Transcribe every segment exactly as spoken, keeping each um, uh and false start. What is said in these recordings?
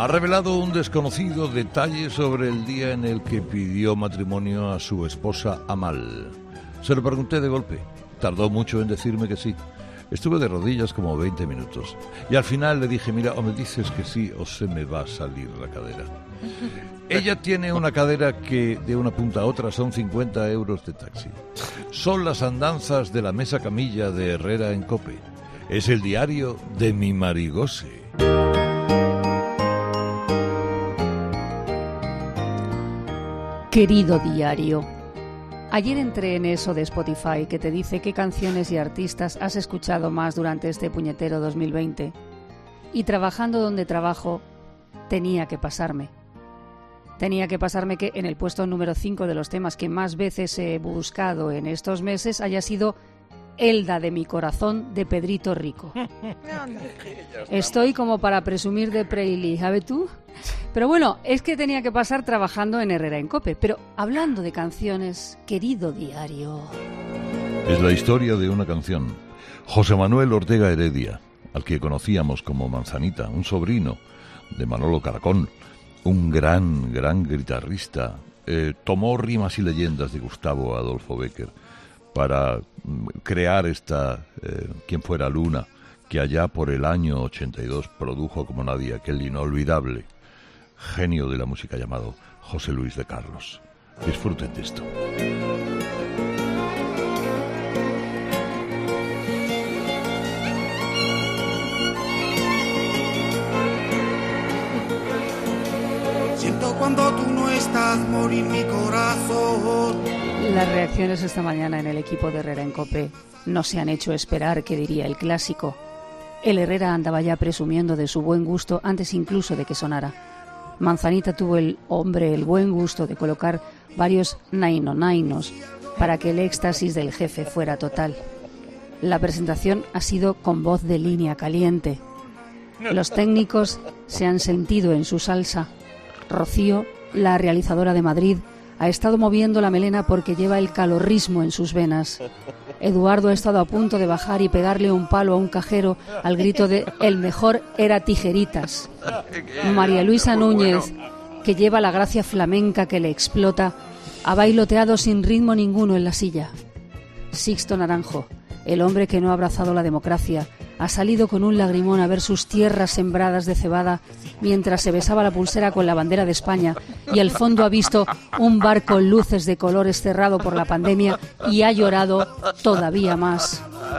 Ha revelado un desconocido detalle sobre el día en el que pidió matrimonio a su esposa Amal. Se lo pregunté de golpe. Tardó mucho en decirme que sí. Estuve de rodillas como veinte minutos. Y al final le dije, mira, o me dices que sí o se me va a salir la cadera. Ella tiene una cadera que de una punta a otra son cincuenta euros de taxi. Son las andanzas de la mesa camilla de Herrera en Cope. Es el diario de mi Marigose. Querido diario, ayer entré en eso de Spotify que te dice qué canciones y artistas has escuchado más durante este puñetero dos mil veinte. Y trabajando donde trabajo, tenía que pasarme. Tenía que pasarme que en el puesto número cinco de los temas que más veces he buscado en estos meses haya sido Elda de mi corazón de Pedrito Rico. Estoy como para presumir de Preili, ¿sabes tú? Pero bueno, es que tenía que pasar trabajando en Herrera en Cope. Pero hablando de canciones, querido diario... Es la historia de una canción. José Manuel Ortega Heredia, al que conocíamos como Manzanita, un sobrino de Manolo Caracol, un gran, gran guitarrista, eh, tomó rimas y leyendas de Gustavo Adolfo Bécquer para crear esta eh, Quien fuera Luna, que allá por el año ochenta y dos produjo como nadie aquel inolvidable genio de la música llamado José Luis de Carlos. Disfruten de esto. Siento cuando tú no estás morir mi corazón. Las reacciones esta mañana en el equipo de Herrera en Cope no se han hecho esperar, que diría el clásico. El Herrera andaba ya presumiendo de su buen gusto antes incluso de que sonara. Manzanita tuvo el hombre el buen gusto de colocar varios naino-nainos para que el éxtasis del jefe fuera total. La presentación ha sido con voz de línea caliente. Los técnicos se han sentido en su salsa. Rocío, la realizadora de Madrid, ha estado moviendo la melena porque lleva el calorrismo en sus venas. Eduardo ha estado a punto de bajar y pegarle un palo a un cajero al grito de «El mejor era Tijeritas». María Luisa Núñez, que lleva la gracia flamenca que le explota, ha bailoteado sin ritmo ninguno en la silla. Sixto Naranjo, el hombre que no ha abrazado la democracia, ha salido con un lagrimón a ver sus tierras sembradas de cebada mientras se besaba la pulsera con la bandera de España y al fondo ha visto un bar con luces de colores cerrado por la pandemia y ha llorado todavía más.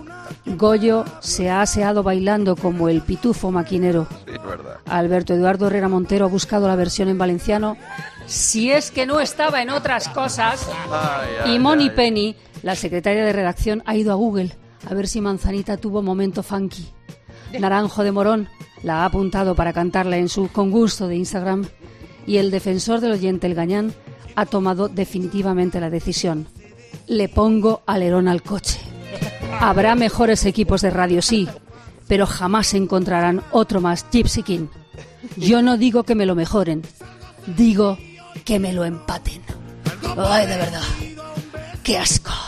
Goyo se ha aseado bailando como el pitufo maquinero. Alberto Eduardo Herrera Montero ha buscado la versión en valenciano, si es que no estaba en otras cosas. Y Moni Penny, la secretaria de redacción, ha ido a Google a ver si Manzanita tuvo momento funky. Naranjo de Morón la ha apuntado para cantarla en su con gusto de Instagram. Y el defensor del oyente, el Gañán, ha tomado definitivamente la decisión. Le pongo alerón al coche. Habrá mejores equipos de radio, sí, pero jamás encontrarán otro más Gypsy King. Yo no digo que me lo mejoren, digo que me lo empaten. Ay, de verdad, qué asco.